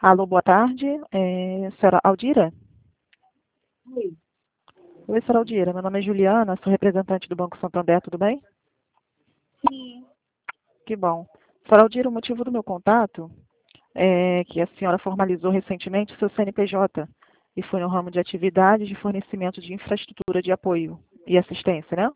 Alô, boa tarde. Senhora Aldira? Oi. Oi, senhora Aldira. Meu nome é Juliana, sou representante do Banco Santander, tudo bem? Sim, Que bom. Senhora Aldira, o motivo do meu contato é que a senhora formalizou recentemente o seu CNPJ e foi no ramo de atividades de fornecimento de infraestrutura de apoio e assistência, né?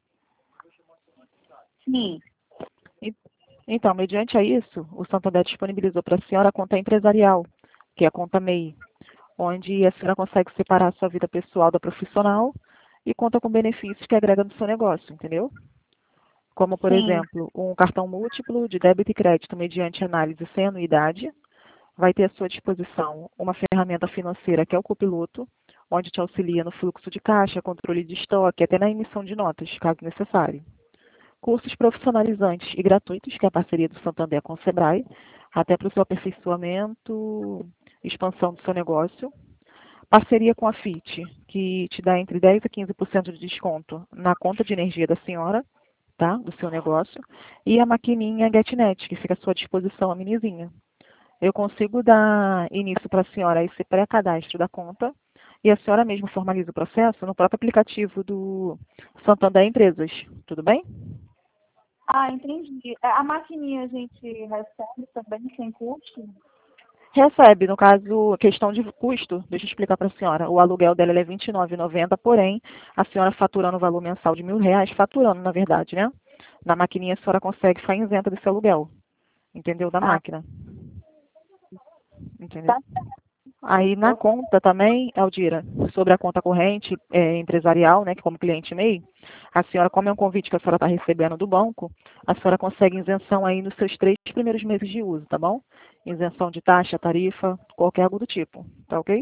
sim. E- Então, mediante a isso, o Santander disponibilizou para a senhora a conta empresarial, que é a conta MEI, onde a senhora consegue separar a sua vida pessoal da profissional e conta com benefícios que agrega no seu negócio, entendeu? Como, por Sim. exemplo, um cartão múltiplo de débito e crédito mediante análise sem anuidade, vai ter à sua disposição uma ferramenta financeira que é o Copiloto, onde te auxilia no fluxo de caixa, controle de estoque, até na emissão de notas, caso necessário. Cursos profissionalizantes e gratuitos, que é a parceria do Santander com o Sebrae, até para o seu aperfeiçoamento, expansão do seu negócio. Parceria com a FIT, que te dá entre 10% a 15% de desconto na conta de energia da senhora, tá? Do seu negócio. E a maquininha GetNet, que fica à sua disposição, a minizinha. Eu consigo dar início para a senhora a esse pré-cadastro da conta e a senhora mesma formaliza o processo no próprio aplicativo do Santander Empresas. Tudo bem? Ah, entendi. A maquininha a gente recebe também sem custo? Recebe, no caso, questão de custo, deixa eu explicar para a senhora. O aluguel dela é R$ 29,90, porém, a senhora faturando o valor mensal de R$ 1.000, faturando, na verdade, né? Na maquininha a senhora consegue ficar isenta desse aluguel, entendeu? Da Ah, máquina, entendeu? tá. Aí na conta também, Aldira, sobre a conta corrente empresarial, né, que como cliente MEI, a senhora, como é um convite que a senhora está recebendo do banco, a senhora consegue isenção aí nos seus 3 primeiros meses de uso, tá bom? Isenção de taxa, tarifa, qualquer algo do tipo, tá ok?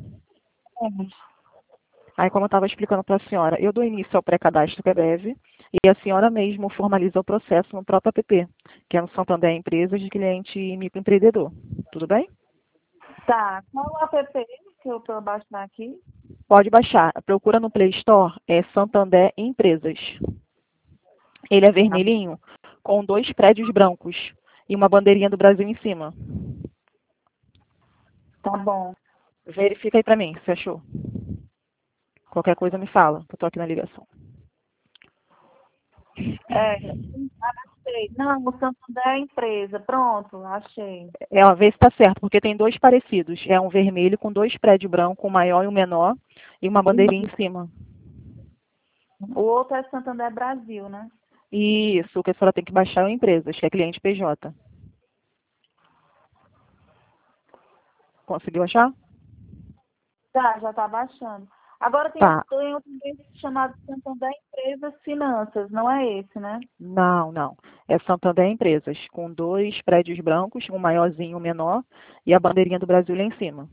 Aí, como eu estava explicando para a senhora, eu dou início ao pré-cadastro, que é breve, e a senhora mesmo formaliza o processo no próprio app, que é no Santander Empresas de Cliente Microempreendedor. Tudo bem? Tá. Qual o app que eu tô baixar aqui? Pode baixar. Procura no Play Store, é Santander Empresas. Ele é Tá, vermelhinho, com 2 prédios brancos e uma bandeirinha do Brasil em cima. tá bom. Verifica aí para mim, se achou. Qualquer coisa me fala, que eu tô aqui na ligação. Achei. Não, o Santander é a empresa. Pronto, achei. É, ó, vê se tá certo, porque tem 2 parecidos. É um vermelho com 2 prédios brancos, um maior e um menor, e uma bandeirinha em cima. O outro é Santander Brasil, né? Isso, o que a senhora tem que baixar é o Empresas, que é cliente PJ. Conseguiu achar? Já tá baixando. Agora Tá. tem outro chamado Santander Empresas Finanças, não é esse, né? Não, não. É Santander Empresas, com 2 prédios brancos, um maiorzinho e um menor, e a bandeirinha do Brasil lá em cima.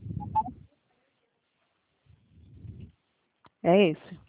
É esse.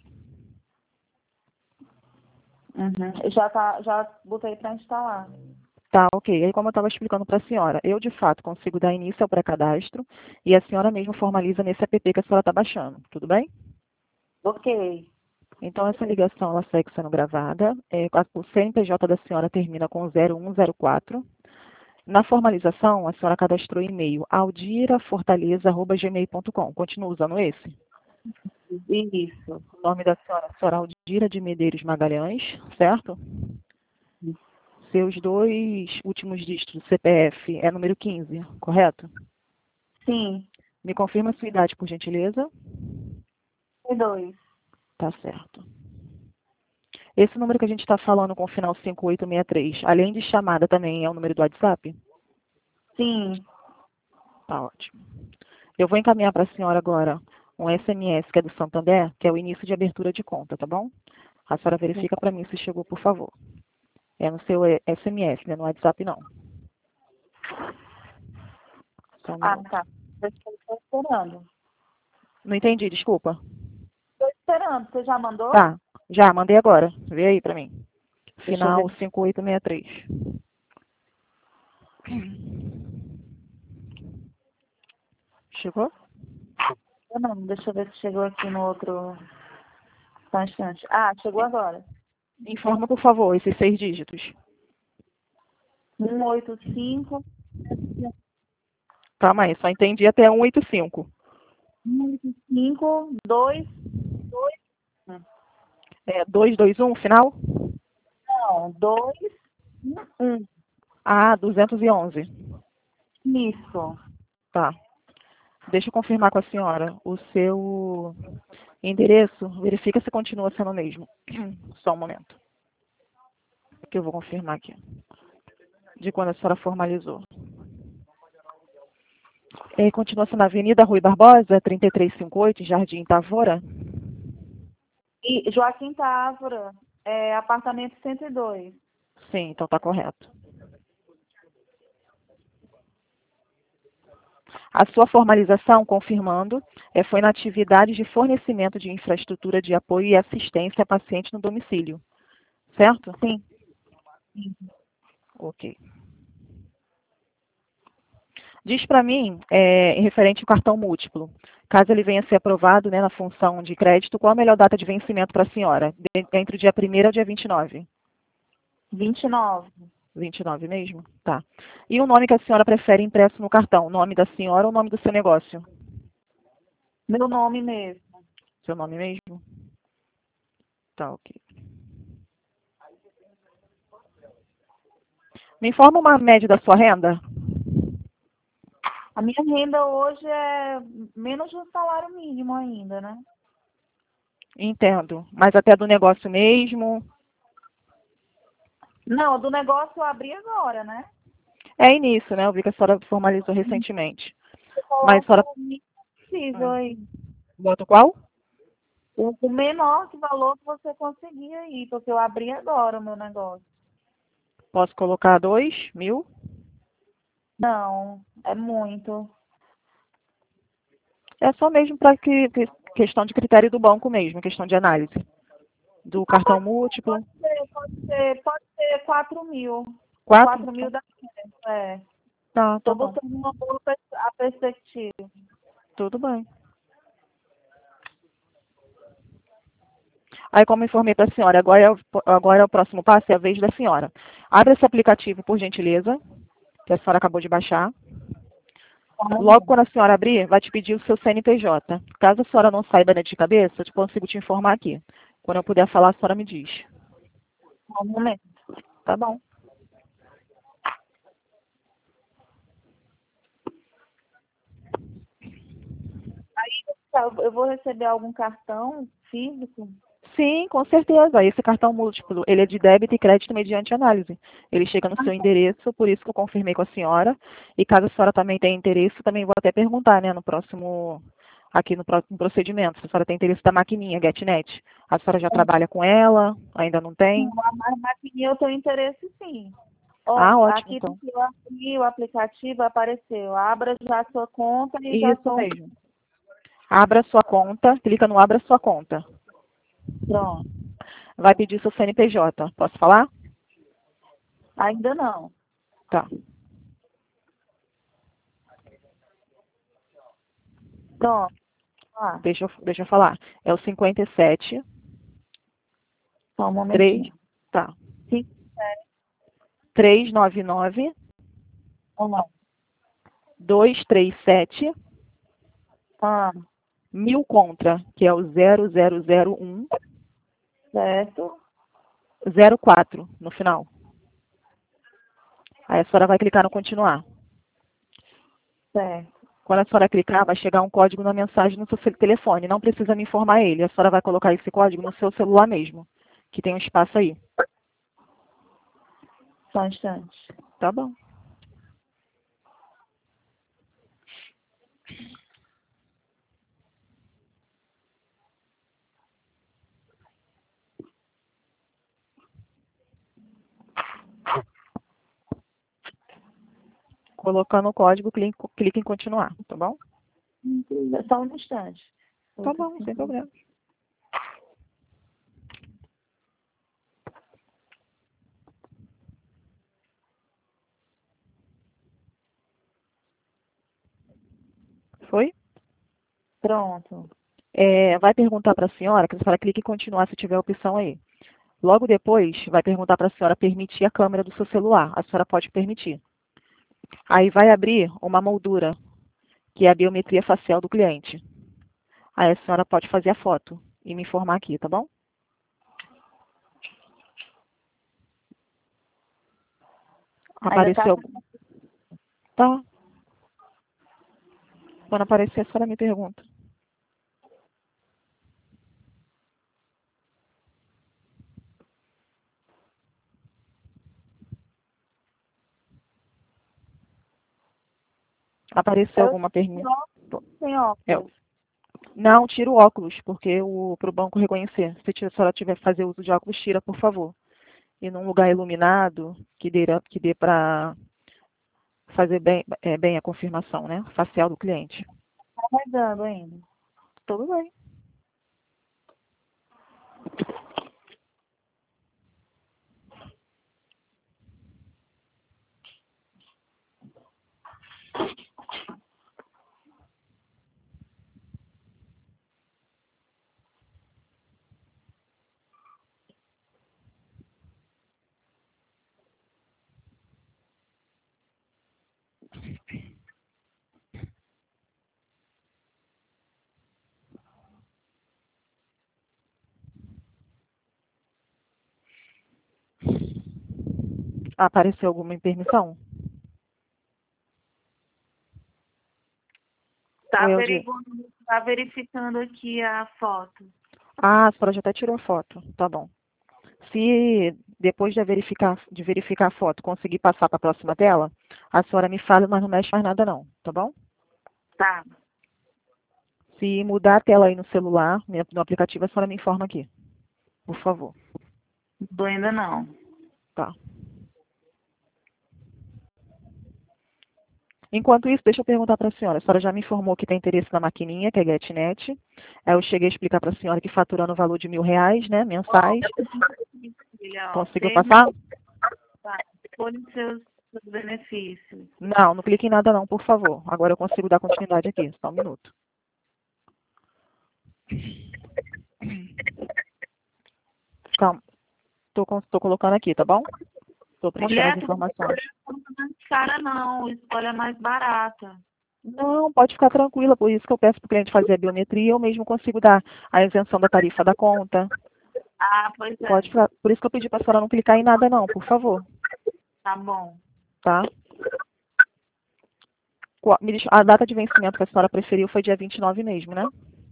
Uhum. Já botei para instalar. Tá, ok. Aí, como eu estava explicando para a senhora, eu de fato consigo dar início ao pré-cadastro e a senhora mesmo formaliza nesse app que a senhora está baixando. Tudo bem? Ok. Então, essa ligação ela segue sendo gravada. O CNPJ da senhora termina com 0104. Na formalização, a senhora cadastrou o e-mail aldirafortaleza.gmail.com. Continua usando esse? Isso. O nome da senhora, senhora Aldira de Medeiros Magalhães, certo? Seus 2 últimos dígitos do CPF é número 15, correto? Sim. Me confirma a sua idade, por gentileza. E dois. Tá certo. Esse número que a gente está falando com o final 5863, além de chamada, também é o número do WhatsApp? Sim. Tá ótimo. Eu vou encaminhar para a senhora agora um SMS que é do Santander, que é o início de abertura de conta, tá bom? A senhora verifica para mim se chegou, por favor. É no seu SMS, né? No WhatsApp não. Só um Ah, minuto. tá. Estou esperando. Não entendi, desculpa. Estou esperando. Você já mandou? Tá, já, mandei agora. Vê aí para mim. Deixa eu Final ver. 5863. Chegou? Não, deixa eu ver se chegou aqui no outro. Só um instante. Ah, chegou agora. Informa, por favor, esses 6 dígitos. 185. Calma aí, só entendi até 185. 5, 2, 2, 221, final? não, 2, 1. Ah, 211. Isso. Tá. Deixa eu confirmar com a senhora. O seu endereço, verifica se continua sendo o mesmo. Só um momento. Que eu vou confirmar aqui. De quando a senhora formalizou. Continua sendo na Avenida Rui Barbosa, 3358, Jardim Tavora? E Joaquim Távora, apartamento 102. Sim, então está correto. A sua formalização, confirmando, foi na atividade de fornecimento de infraestrutura de apoio e assistência a paciente no domicílio, certo? Sim. Ok. Diz para mim, referente ao cartão múltiplo, caso ele venha a ser aprovado, né, na função de crédito, qual a melhor data de vencimento para a senhora? Entre o dia 1º e o dia 29? 29. 29 mesmo? Tá. E o nome que a senhora prefere impresso no cartão? O nome da senhora ou o nome do seu negócio? Meu nome mesmo. Seu nome mesmo? Tá, ok. Me informa uma média da sua renda? A minha renda hoje é menos de um salário mínimo ainda, né? Entendo. Mas até do negócio mesmo? Não, do negócio eu abri agora, né? É início, né? Eu vi que a senhora formalizou recentemente. Eu Mas a coloco senhora... o mínimo possível aí. Bota qual? O menor valor que você conseguir aí, porque eu abri agora o meu negócio. Posso colocar 2.000? Não, é muito. É só mesmo para questão de critério do banco mesmo, questão de análise. Do Ah, cartão múltiplo. pode ser 4 mil. 4? 4 mil dá certo, é. Tá, tá Estou bom. botando uma boa a perspectiva. Tudo bem. Aí, como informei para a senhora, agora é o próximo passo, é a vez da senhora. Abre esse aplicativo, por gentileza, que a senhora acabou de baixar. Logo quando a senhora abrir, vai te pedir o seu CNPJ. Caso a senhora não saiba, né, de cabeça, eu consigo te informar aqui. Quando eu puder falar, a senhora me diz. Um momento. Tá bom. Eu vou receber algum cartão físico? Sim, com certeza. Esse cartão múltiplo, ele é de débito e crédito mediante análise. Ele chega no seu endereço, por isso que eu confirmei com a senhora. E caso a senhora também tenha interesse, também vou até perguntar, né, aqui no próximo procedimento, se a senhora tem interesse da maquininha, GetNet. A senhora já trabalha com ela? Ainda não tem? A maquininha eu tenho interesse sim. Ó, Ah, ótimo, aqui então. eu abri o aplicativo, apareceu. Abra já a sua conta e já Isso são. mesmo. Abra sua conta, clica no Abra sua conta. Pronto. Vai pedir seu CNPJ. Posso falar? Ainda não. Tá. Pronto. Ah, Deixa eu falar. É o 57, só um 3, momentinho. tá. Sim, 399 ou não? 237 Ah, 1000 contra, que é o 0001 certo. 04 no final. Aí a senhora vai clicar no continuar. Certo. Quando a senhora clicar, vai chegar um código na mensagem no seu telefone. Não precisa me informar ele. A senhora vai colocar esse código no seu celular mesmo, que tem um espaço aí. Só um instante. Tá bom. Colocando o código, clique em continuar, tá bom? Só um instante. Tá bom, sem problema. Foi? Pronto. Vai perguntar para a senhora, que a senhora clique em continuar se tiver a opção aí. Logo depois, vai perguntar para a senhora permitir a câmera do seu celular. A senhora pode permitir. Aí vai abrir uma moldura que é a biometria facial do cliente. Aí a senhora pode fazer a foto e me informar aqui, tá bom? Ainda tá. Apareceu? Tá. Quando aparecer, a senhora me pergunta. Apareceu alguma pergunta? Sem óculos. Não, tira o óculos, porque para o banco reconhecer. Se a senhora tiver que fazer uso de óculos, tira, por favor. E num lugar iluminado, que dê para fazer bem a confirmação, né? Facial do cliente. Tá carregando ainda. Tudo bem. Apareceu alguma permissão? Tá verificando aqui a foto. Ah, a senhora já até tirou a foto. Tá bom. Se depois de verificar a foto conseguir passar para a próxima tela, a senhora me fala, mas não mexe mais nada não, tá bom? Tá. Se mudar a tela aí no celular, no aplicativo, a senhora me informa aqui, por favor. Mudou ainda não. Tá. Enquanto isso, deixa eu perguntar para a senhora já me informou que tem interesse na maquininha, que é GetNet. Eu cheguei a explicar para a senhora que faturando o valor de R$ 1.000, né, mensais. Conseguiu passar? Tá. Escolhe seus benefícios. Não, não clique em nada não, por favor. Agora eu consigo dar continuidade aqui, só um minuto. Calma, tô colocando aqui, tá bom? Tô preenchendo as informações. Não é cara não, escolha mais barata. Não, pode ficar tranquila, por isso que eu peço para o cliente fazer a biometria, eu mesmo consigo dar a isenção da tarifa da conta. Ah, pois é. Pode ficar, por isso que eu pedi para a senhora não clicar em nada não, por favor. Tá bom. Tá? A data de vencimento que a senhora preferiu foi dia 29 mesmo, né?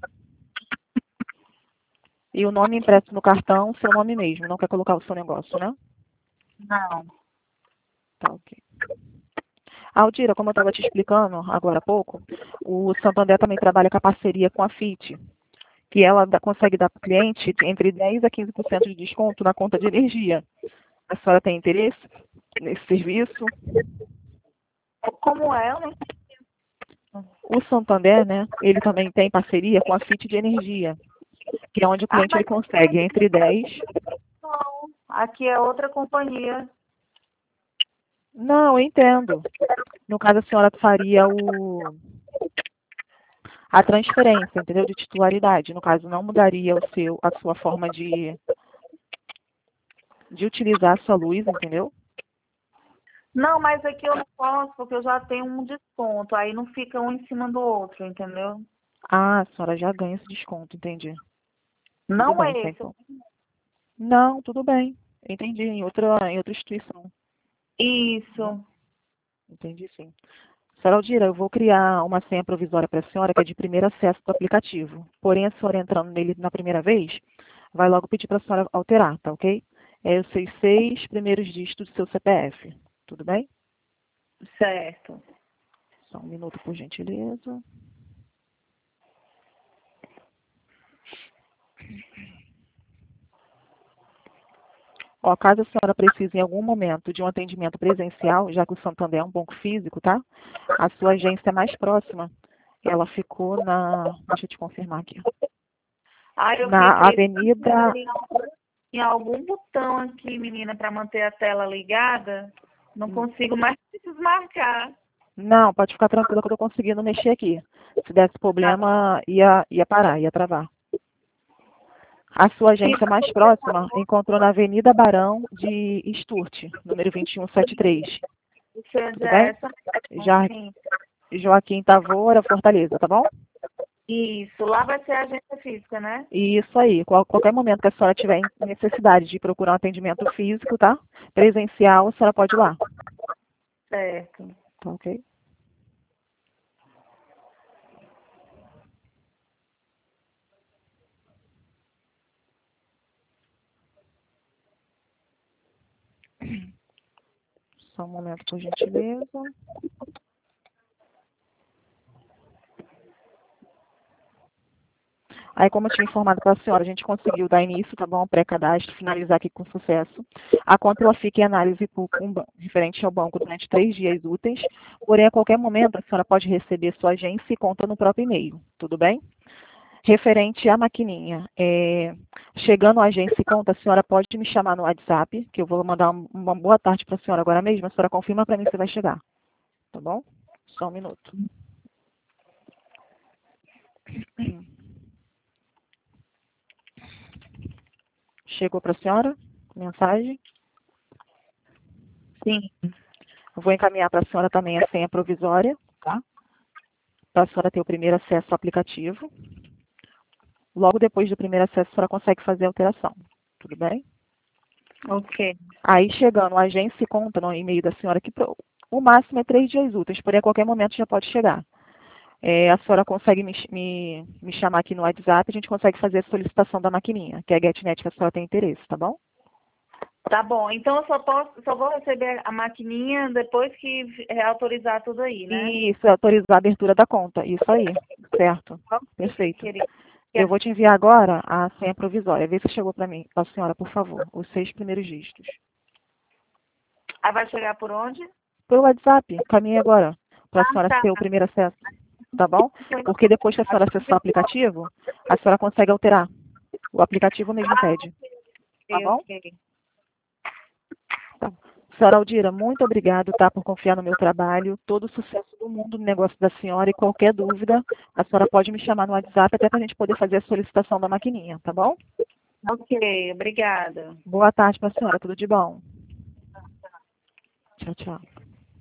E o nome impresso no cartão, seu nome mesmo, não quer colocar o seu negócio, né? Não. Tá, ok. Aldira, como eu estava te explicando agora há pouco, o Santander também trabalha com a parceria com a FIT, que ela consegue dar para o cliente entre 10% a 15% de desconto na conta de energia. A senhora tem interesse nesse serviço? Como é, né? O Santander, né, ele também tem parceria com a FIT de energia, que é onde o cliente ele consegue entre 10%. Não, aqui é outra companhia. Não, eu entendo. No caso, a senhora faria a transferência, entendeu? De titularidade. No caso, não mudaria a sua forma de utilizar a sua luz, entendeu? Não, mas aqui eu não posso, porque eu já tenho um desconto. Aí não fica um em cima do outro, entendeu? Ah, a senhora já ganha esse desconto, entendi. Não Tudo é bem, esse. Não, tudo bem. Entendi, em outra instituição. Isso. Entendi, sim. Senhora Aldira, eu vou criar uma senha provisória para a senhora, que é de primeiro acesso do aplicativo. Porém, a senhora entrando nele na primeira vez, vai logo pedir para a senhora alterar, tá ok? É os 6 primeiros dígitos do seu CPF. Tudo bem? Certo. Só um minuto, por gentileza. Ó, caso a senhora precise em algum momento de um atendimento presencial, já que o Santander é um banco físico, tá? A sua agência mais próxima, ela ficou deixa eu te confirmar aqui. Eu Na cliquei Avenida... em algum botão aqui, menina, para manter a tela ligada. Não consigo mais desmarcar. Não, pode ficar tranquila que eu estou conseguindo mexer aqui. Se desse problema, ia parar, ia travar. A sua agência mais próxima encontrou na Avenida Barão de Sturte, número 2173. Tudo bem? Já, Joaquim Tavora, Fortaleza, tá bom? Isso, lá vai ser a agência física, né? Isso aí. Qualquer momento que a senhora tiver necessidade de procurar um atendimento físico, tá? Presencial, a senhora pode ir lá. Certo. Tá ok? Só um momento, por gentileza. Aí, como eu tinha informado para a senhora, a gente conseguiu dar início, tá bom? Pré-cadastro, finalizar aqui com sucesso. A conta ela fica em análise referente ao banco durante 3 dias úteis, porém, a qualquer momento, a senhora pode receber sua agência e conta no próprio e-mail, tudo bem? Referente à maquininha, chegando à agência e conta, a senhora pode me chamar no WhatsApp, que eu vou mandar uma boa tarde para a senhora agora mesmo, a senhora confirma para mim se vai chegar, tá bom? Só um minuto. Chegou para a senhora? Mensagem? Sim. Eu vou encaminhar para a senhora também a senha provisória, tá? Para a senhora ter o primeiro acesso ao aplicativo. Logo depois do primeiro acesso, a senhora consegue fazer a alteração. Tudo bem? Ok. Aí, chegando a agência e conta no e-mail da senhora, que o máximo é 3 dias úteis, porém a qualquer momento já pode chegar. A senhora consegue me chamar aqui no WhatsApp, a gente consegue fazer a solicitação da maquininha, que é a GetNet que a senhora tem interesse, tá bom? Tá bom. Então eu só vou receber a maquininha depois que autorizar tudo aí, né? Isso, é autorizar a abertura da conta. Isso aí, certo. Perfeito. Querida. Eu vou te enviar agora a senha provisória. Vê se chegou para mim, para a senhora, por favor. Os 6 primeiros dígitos. Ah, vai chegar por onde? Pelo WhatsApp, caminhe agora, para a Ah, senhora tá. ter o primeiro acesso. Tá bom? Porque depois que a senhora acessar o aplicativo, a senhora consegue alterar. O aplicativo mesmo pede. Tá Ok, bom? ok. Tá. Senhora Aldira, muito obrigado, tá, por confiar no meu trabalho. Todo o sucesso do mundo no negócio da senhora e qualquer dúvida, a senhora pode me chamar no WhatsApp até para a gente poder fazer a solicitação da maquininha, tá bom? Ok, obrigada. Boa tarde para a senhora, tudo de bom. Tchau, tchau.